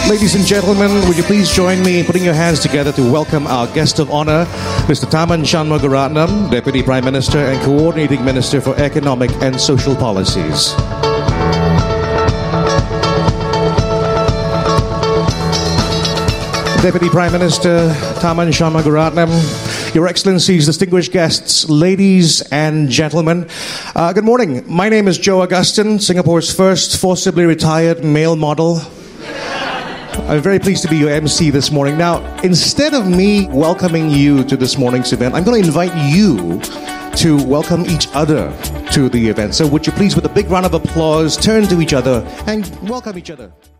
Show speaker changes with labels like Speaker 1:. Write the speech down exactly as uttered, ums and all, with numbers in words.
Speaker 1: Ladies and gentlemen, would you please join me in putting your hands together to welcome our guest of honor, Mister Tharman Shanmugaratnam, Deputy Prime Minister and Coordinating Minister for Economic and Social Policies. Deputy Prime Minister Tharman Shanmugaratnam, Your Excellencies, distinguished guests, ladies and gentlemen, uh, good morning. My name is Joe Augustine, Singapore's first forcibly retired male model. I'm very pleased to be your M C this morning. Now, instead of me welcoming you to this morning's event, I'm going to invite you to welcome each other to the event. So would you please, with a big round of applause, turn to each other and welcome each other.